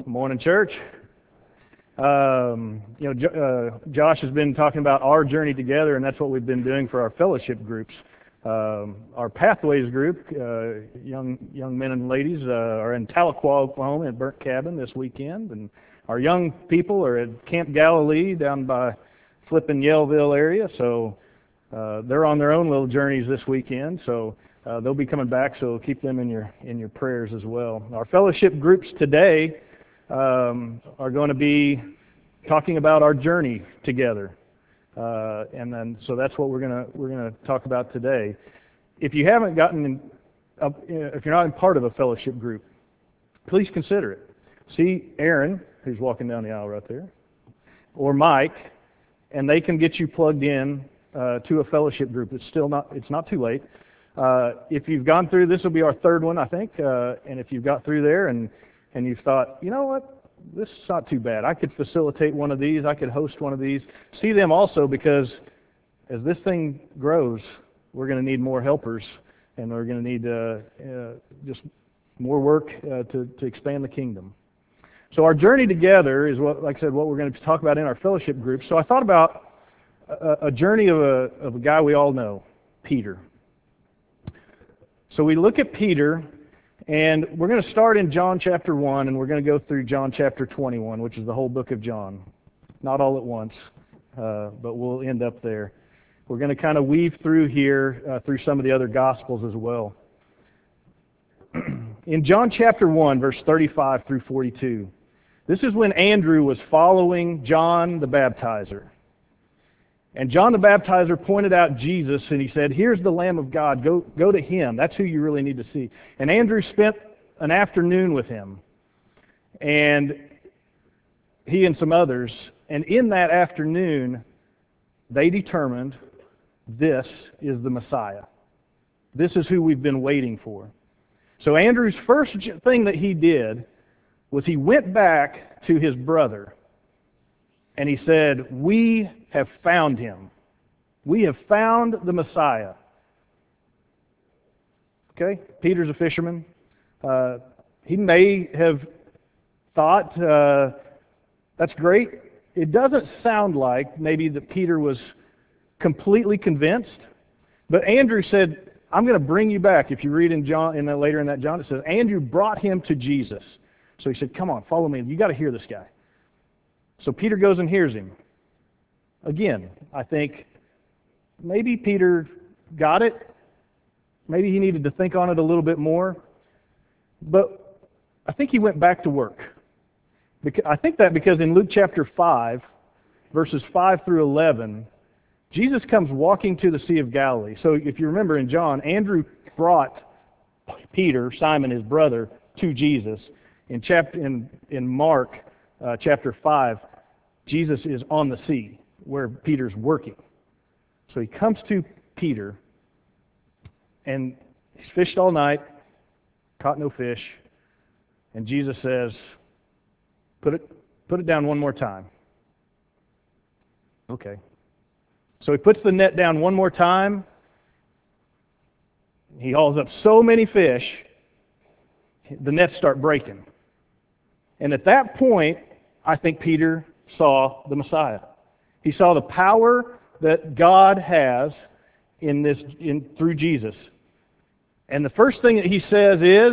Morning, church. Josh has been talking about our journey together, and that's what we've been doing for our fellowship groups. Our Pathways group, young men and ladies, are in Tahlequah, Oklahoma, at Burnt Cabin this weekend, and our young people are at Camp Galilee down by Flippin' Yellville area. So they're on their own little journeys this weekend. So they'll be coming back. So keep them in your prayers as well. Our fellowship groups today are going to be talking about our journey together, and then so that's what we're gonna talk about today. If you haven't if you're not part of a fellowship group, please consider it. See Aaron, who's walking down the aisle right there, or Mike, and they can get you plugged in to a fellowship group. It's not too late. If you've gone through, this will be our third one, I think, and if you've got through there and you've thought, you know what, this is not too bad. I could facilitate one of these. I could host one of these. See them also, because as this thing grows, we're going to need more helpers, and we're going to need just more work to expand the kingdom. So our journey together is what we're going to talk about in our fellowship group. So I thought about a journey of a guy we all know, Peter. So we look at Peter. And we're going to start in John chapter 1, and we're going to go through John chapter 21, which is the whole book of John. Not all at once, but we'll end up there. We're going to kind of weave through here, through some of the other Gospels as well. In John chapter 1, verse 35 through 42, this is when Andrew was following John the Baptizer. And John the Baptizer pointed out Jesus, and he said, here's the Lamb of God, go to him. That's who you really need to see. And Andrew spent an afternoon with him, and he and some others, and in that afternoon, they determined this is the Messiah. This is who we've been waiting for. So Andrew's first thing that he did was he went back to his brother, and he said, we have found him. We have found the Messiah. Okay? Peter's a fisherman. He may have thought, that's great. It doesn't sound like maybe that Peter was completely convinced. But Andrew said, I'm going to bring you back. If you read later in that John, it says, Andrew brought him to Jesus. So he said, come on, follow me. You got to hear this guy. So Peter goes and hears him. Again, I think maybe Peter got it. Maybe he needed to think on it a little bit more. But I think he went back to work. I think that because in Luke chapter 5, verses 5 through 11, Jesus comes walking to the Sea of Galilee. So if you remember in John, Andrew brought Peter, Simon, his brother, to Jesus. In Mark chapter 5, Jesus is on the sea where Peter's working. So he comes to Peter, and he's fished all night, caught no fish, and Jesus says, put it down one more time. Okay. So he puts the net down one more time. He hauls up so many fish, the nets start breaking. And at that point, I think Peter saw the Messiah. He saw the power that God has through Jesus. And the first thing that he says is,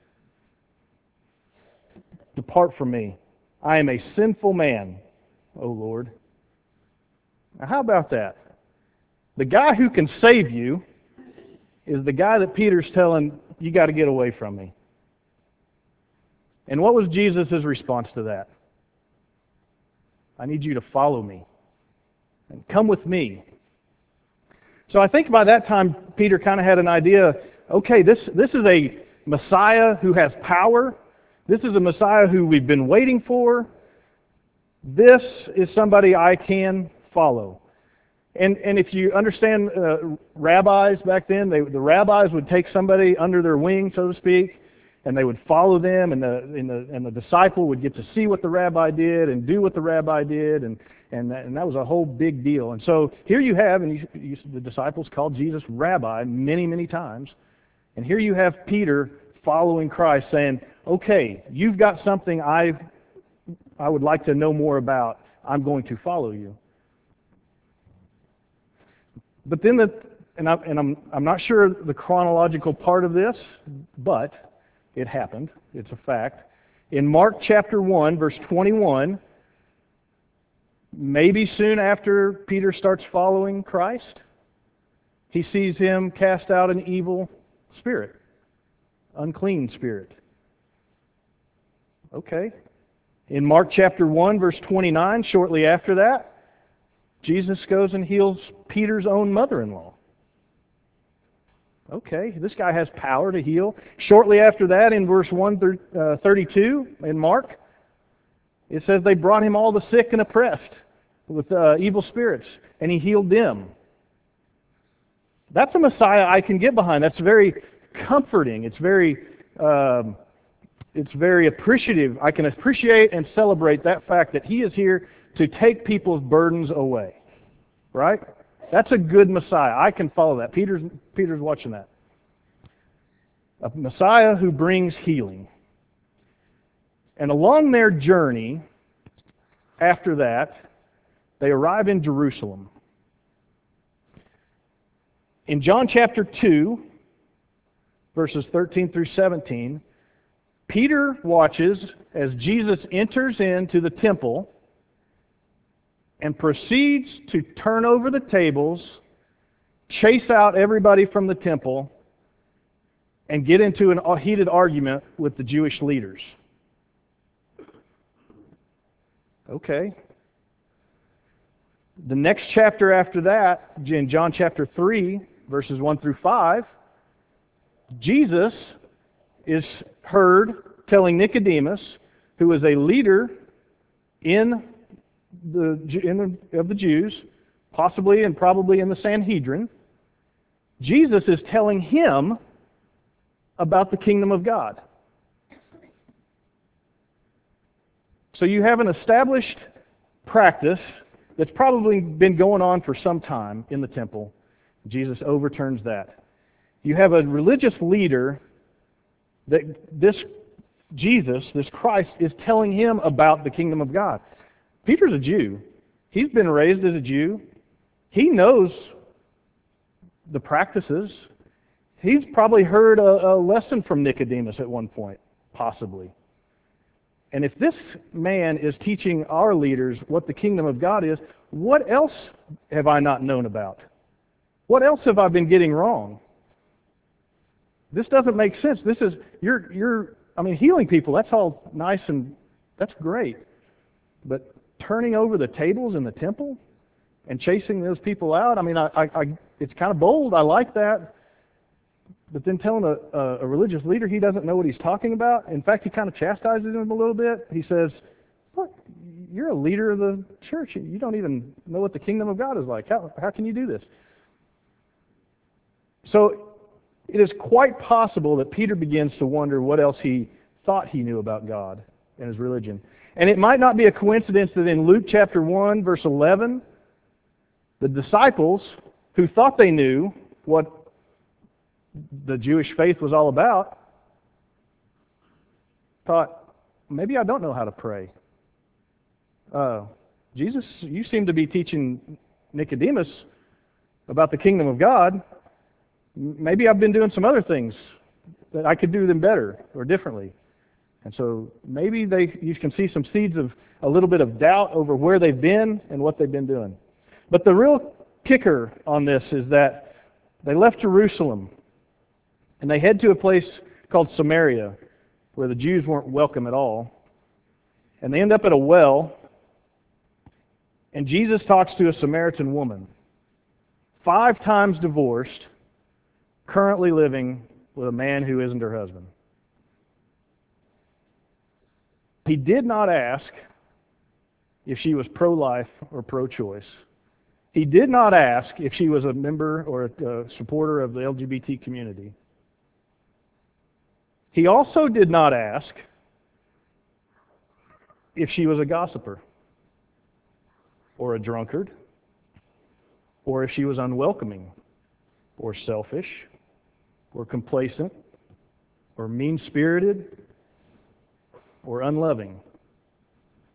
depart from me. I am a sinful man, O Lord. Now how about that? The guy who can save you is the guy that Peter's telling, you got to get away from me. And what was Jesus' response to that? I need you to follow me and come with me. So I think by that time, Peter kind of had an idea, okay, this is a Messiah who has power. This is a Messiah who we've been waiting for. This is somebody I can follow. And if you understand rabbis back then, the rabbis would take somebody under their wing, so to speak, and they would follow them, and the disciple would get to see what the rabbi did and do what the rabbi did, and that was a whole big deal. And so here you have, and the disciples called Jesus Rabbi many, many times, and here you have Peter following Christ saying, okay, you've got something I I would like to know more about, I'm going to follow you. But then, I'm not sure the chronological part of this, but it happened. It's a fact. In Mark chapter 1, verse 21, maybe soon after Peter starts following Christ, he sees him cast out an evil spirit, unclean spirit. Okay. In Mark chapter 1, verse 29, shortly after that, Jesus goes and heals Peter's own mother-in-law. Okay, this guy has power to heal. Shortly after that, in verse 132 in Mark, it says they brought him all the sick and oppressed with evil spirits, and he healed them. That's a Messiah I can get behind. That's very comforting. It's very appreciative. I can appreciate and celebrate that fact that he is here to take people's burdens away. Right? That's a good Messiah. I can follow that. Peter's watching that. A Messiah who brings healing. And along their journey, after that, they arrive in Jerusalem. In John chapter 2, verses 13 through 17, Peter watches as Jesus enters into the temple and proceeds to turn over the tables, chase out everybody from the temple, and get into a heated argument with the Jewish leaders. Okay. The next chapter after that, in John chapter 3, verses 1 through 5, Jesus is heard telling Nicodemus, who is a leader of the Jews, possibly and probably in the Sanhedrin, Jesus is telling him about the kingdom of God. So you have an established practice that's probably been going on for some time in the temple. Jesus overturns that. You have a religious leader that this Jesus, this Christ, is telling him about the kingdom of God. Peter's a Jew. He's been raised as a Jew. He knows the practices. He's probably heard a lesson from Nicodemus at one point, possibly. And if this man is teaching our leaders what the kingdom of God is, what else have I not known about? What else have I been getting wrong? This doesn't make sense. This is, healing people, that's all nice and that's great. But turning over the tables in the temple and chasing those people out, it's kind of bold. I like that. But then telling a religious leader he doesn't know what he's talking about, in fact, he kind of chastises him a little bit. He says, look, you're a leader of the church. You don't even know what the kingdom of God is like. How can you do this? So it is quite possible that Peter begins to wonder what else he thought he knew about God and his religion. And it might not be a coincidence that in Luke chapter 1, verse 11, the disciples who thought they knew what the Jewish faith was all about thought, maybe I don't know how to pray. Jesus, you seem to be teaching Nicodemus about the kingdom of God. Maybe I've been doing some other things that I could do them better or differently. And so maybe you can see some seeds of a little bit of doubt over where they've been and what they've been doing. But the real kicker on this is that they left Jerusalem and they head to a place called Samaria where the Jews weren't welcome at all. And they end up at a well, and Jesus talks to a Samaritan woman, 5 times divorced, currently living with a man who isn't her husband. He did not ask if she was pro-life or pro-choice. He did not ask if she was a member or a supporter of the LGBT community. He also did not ask if she was a gossiper or a drunkard or if she was unwelcoming or selfish or complacent or mean-spirited or unloving.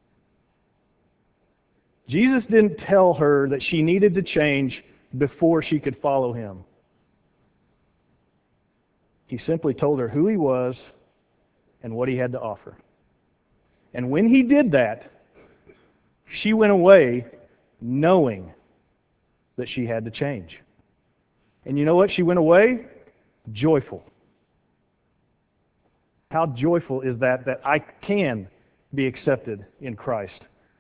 Jesus didn't tell her that she needed to change before she could follow him. He simply told her who he was and what he had to offer. And when he did that, she went away knowing that she had to change. And you know what? She went away joyful. How joyful is that I can be accepted in Christ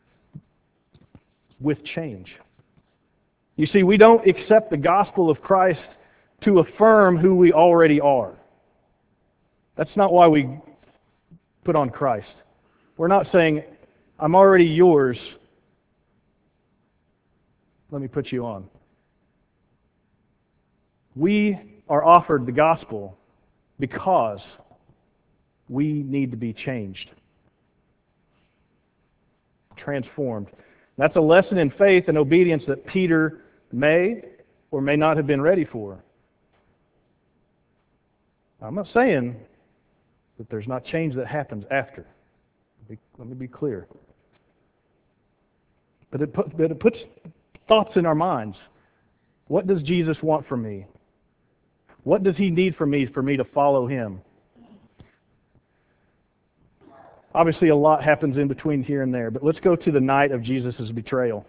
with change. You see, we don't accept the gospel of Christ to affirm who we already are. That's not why we put on Christ. We're not saying, I'm already yours, let me put you on. We are offered the gospel because we need to be changed, transformed. That's a lesson in faith and obedience that Peter may or may not have been ready for. I'm not saying that there's not change that happens after. Let me be clear. But it puts thoughts in our minds. What does Jesus want from me? What does he need from me to follow him? Obviously, a lot happens in between here and there, but let's go to the night of Jesus' betrayal.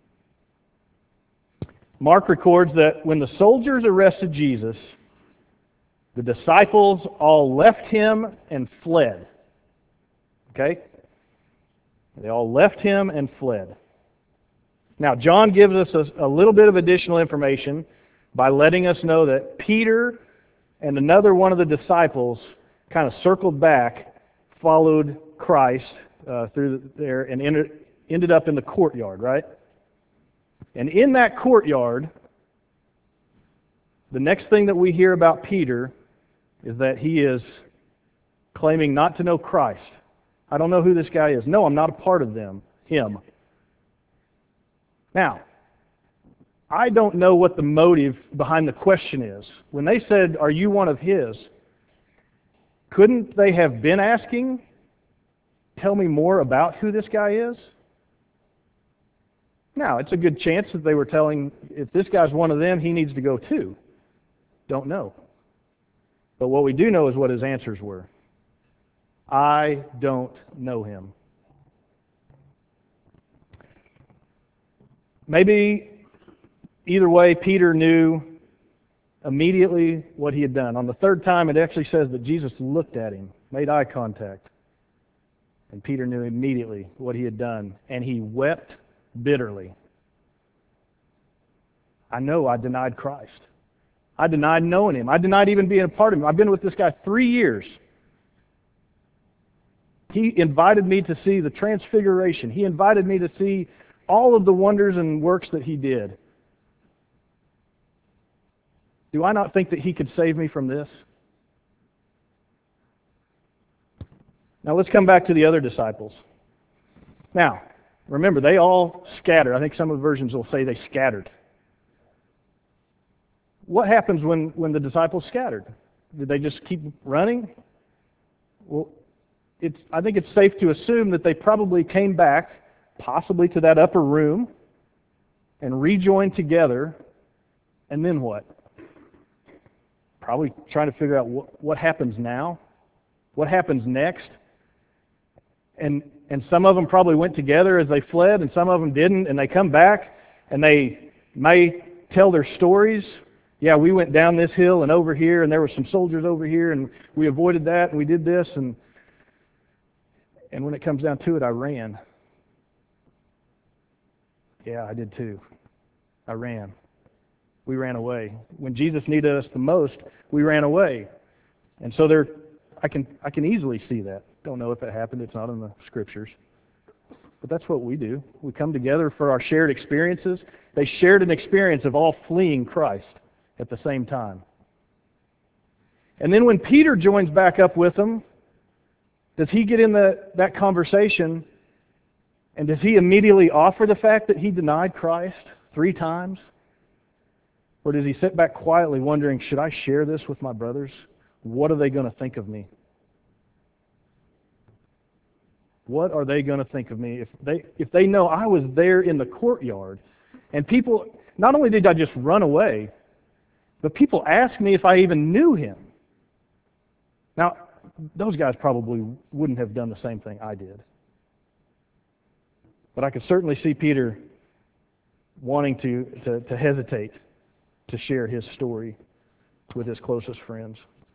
Mark records that when the soldiers arrested Jesus, the disciples all left him and fled. Okay? They all left him and fled. Now, John gives us a little bit of additional information by letting us know that Peter and another one of the disciples kind of circled back, followed Christ through there, and ended up in the courtyard, right? And in that courtyard, the next thing that we hear about Peter is that he is claiming not to know Christ. I don't know who this guy is. No, I'm not a part of him. Now, I don't know what the motive behind the question is. When they said, are you one of his? Couldn't they have been asking, tell me more about who this guy is? Now, it's a good chance that they were telling, if this guy's one of them, he needs to go too. Don't know. But what we do know is what his answers were. I don't know him. Maybe either way, Peter knew immediately what he had done. On the third time, it actually says that Jesus looked at him, made eye contact. And Peter knew immediately what he had done. And he wept bitterly. I know I denied Christ. I denied knowing him. I denied even being a part of him. I've been with this guy 3 years. He invited me to see the transfiguration. He invited me to see all of the wonders and works that he did. Do I not think that he could save me from this? Now let's come back to the other disciples. Now, remember, they all scattered. I think some of the versions will say they scattered. What happens when the disciples scattered? Did they just keep running? Well, I think it's safe to assume that they probably came back, possibly to that upper room, and rejoined together, and then what? Probably trying to figure out what happens now, what happens next. And some of them probably went together as they fled, and some of them didn't, and they come back, and they may tell their stories. Yeah, we went down this hill and over here, and there were some soldiers over here, and we avoided that, and we did this, and when it comes down to it, I ran. Yeah, I did too. I ran. We ran away. When Jesus needed us the most, we ran away. And so I can easily see that. Don't know if it happened. It's not in the scriptures. But that's what we do. We come together for our shared experiences. They shared an experience of all fleeing Christ at the same time. And then when Peter joins back up with them, does he get in that conversation, and does he immediately offer the fact that he denied Christ 3 times? Or does he sit back quietly wondering, should I share this with my brothers? What are they going to think of me? What are they going to think of me if they know I was there in the courtyard? And people, not only did I just run away, but people asked me if I even knew him. Now, those guys probably wouldn't have done the same thing I did. But I could certainly see Peter wanting to hesitate to share his story with his closest friends.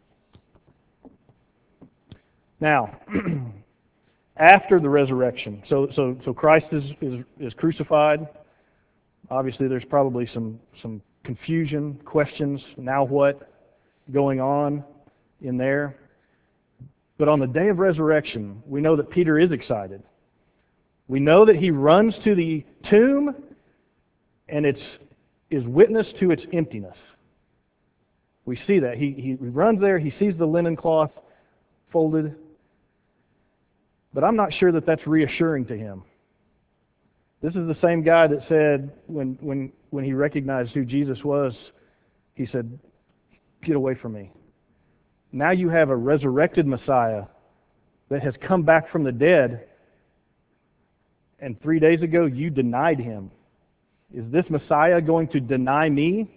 Now, after the resurrection, so Christ is crucified. Obviously, there's probably some confusion, questions. Now what going on in there? But on the day of resurrection, we know that Peter is excited. We know that he runs to the tomb, and is witness to its emptiness. We see that. He runs there, he sees the linen cloth folded, but I'm not sure that that's reassuring to him. This is the same guy that said, when he recognized who Jesus was, he said, "Get away from me." Now you have a resurrected Messiah that has come back from the dead, and 3 days ago you denied him. Is this Messiah going to deny me?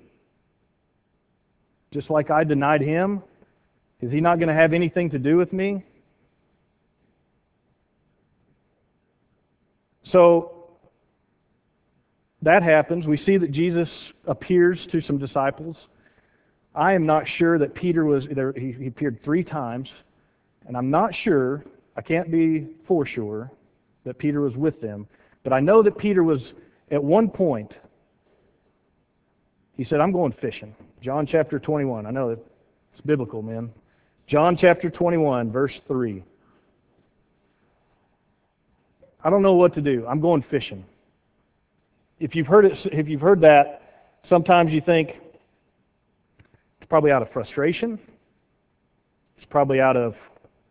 Just like I denied him? Is he not going to have anything to do with me? So that happens. We see that Jesus appears to some disciples. I am not sure that Peter was there. He appeared 3 times, and I'm not sure, I can't be for sure, that Peter was with them. But I know that Peter was, at one point, he said, "I'm going fishing." John chapter 21. I know it's biblical, man. John chapter 21, verse 3. "I don't know what to do. I'm going fishing." If you've heard that, sometimes you think it's probably out of frustration. It's probably out of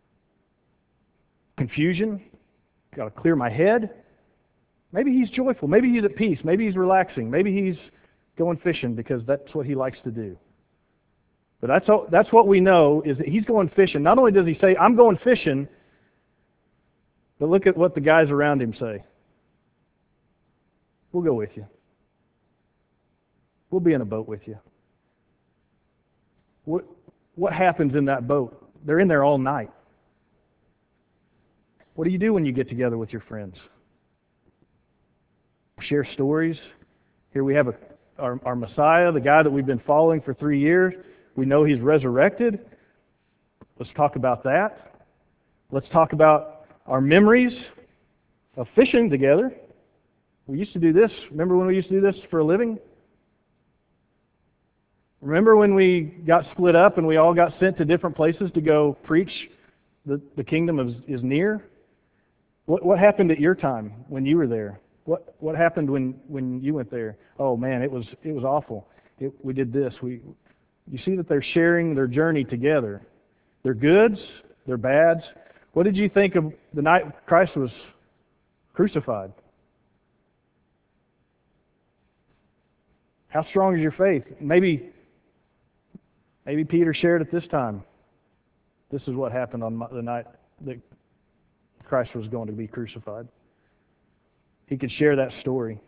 confusion. Got to clear my head. Maybe he's joyful. Maybe he's at peace. Maybe he's relaxing. Maybe he's going fishing because that's what he likes to do. But that's what we know, is that he's going fishing. Not only does he say, "I'm going fishing," but look at what the guys around him say. "We'll go with you. We'll be in a boat with you." What happens in that boat? They're in there all night. What do you do when you get together with your friends? Share stories. Here we have our Messiah, the guy that we've been following for 3 years. We know he's resurrected. Let's talk about that. Let's talk about our memories of fishing together. We used to do this. Remember when we used to do this for a living? Remember when we got split up and we all got sent to different places to go preach the kingdom is near? What happened at your time when you were there? What happened when you went there? Oh man, it was awful. We did this. You see that they're sharing their journey together. Their goods, their bads. What did you think of the night Christ was crucified? How strong is your faith? Maybe Peter shared at this time. This is what happened on the night that Christ was going to be crucified. He could share that story.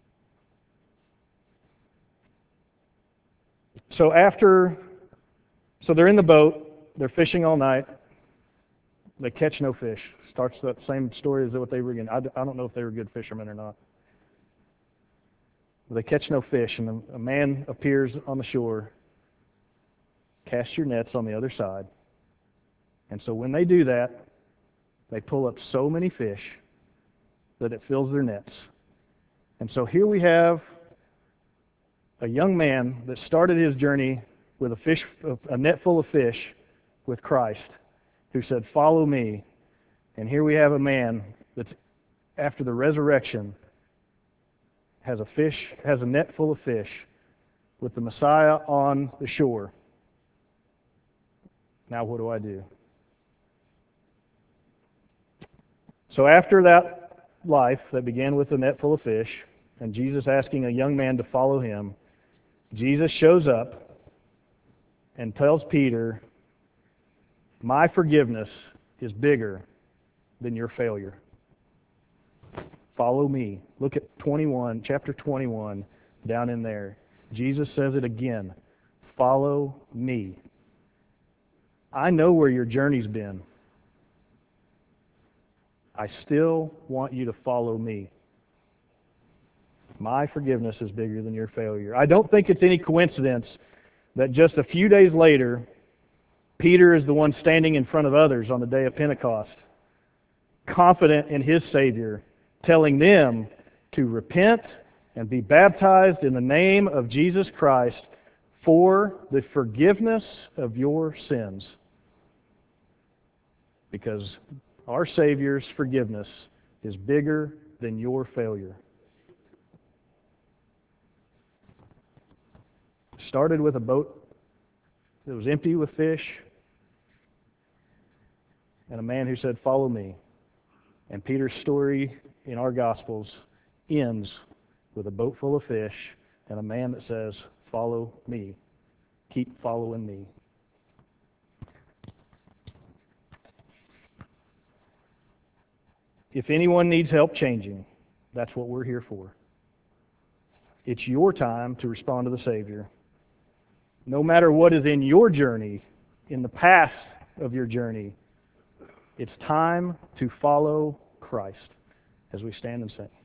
So they're in the boat, they're fishing all night, they catch no fish. Starts that same story as what they were again. I don't know if they were good fishermen or not. But they catch no fish, and a man appears on the shore. Cast your nets on the other side. And so when they do that, they pull up so many fish that it fills their nets. And so here we have a young man that started his journey with a net full of fish with Christ, who said, "Follow me." And here we have a man that's, after the resurrection, has a net full of fish with the Messiah on the shore. Now what do I do? So after that life that began with a net full of fish, and Jesus asking a young man to follow him, Jesus shows up and tells Peter, "My forgiveness is bigger than your failure." Follow me. Look at 21, chapter 21, down in there. Jesus says it again. Follow me. I know where your journey's been. I still want you to follow me. My forgiveness is bigger than your failure. I don't think it's any coincidence that just a few days later, Peter is the one standing in front of others on the day of Pentecost, confident in his Savior, telling them to repent and be baptized in the name of Jesus Christ for the forgiveness of your sins. Because our Savior's forgiveness is bigger than your failure. Started with a boat that was empty with fish and a man who said, "Follow me." And Peter's story in our Gospels ends with a boat full of fish and a man that says, "Follow me. Keep following me." If anyone needs help changing, that's what we're here for. It's your time to respond to the Savior. No matter what is in your journey, in the past of your journey, it's time to follow Christ as we stand and sing.